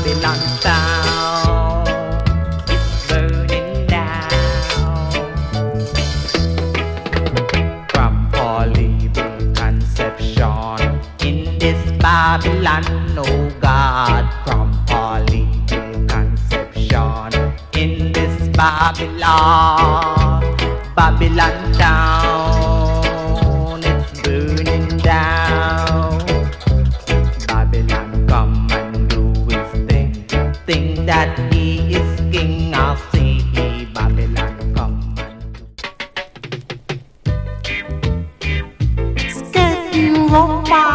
Babylon town is burning down. From horrible conception in this Babylon, oh God, from horrible conception in this Babylon, Babylon town, it's burning down. Babylon come and do his thing that he is king of sea. Babylon come and do. It's getting rougher.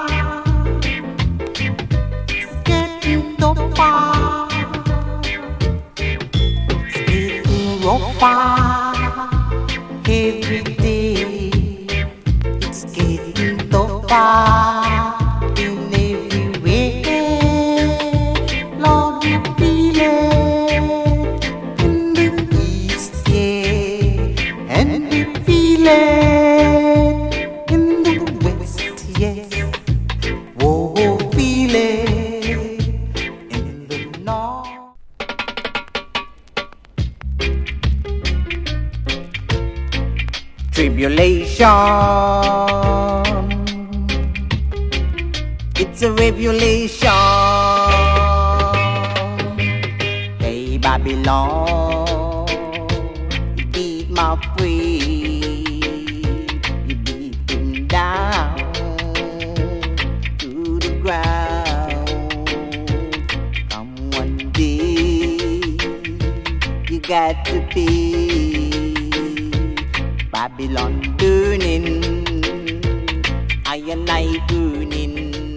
It's getting tougher. It's getting rougher every day. It's getting tougher in every way. Lord, we feel it in the east, yeah, and we feel it in the west, yes. Whoa, feel it in the north. Tribulation, it's a revelation. Hey Babylon, you beat my friend, you beat him down to the ground. Come one day, you got to pay. Babylon burning, I and I burning.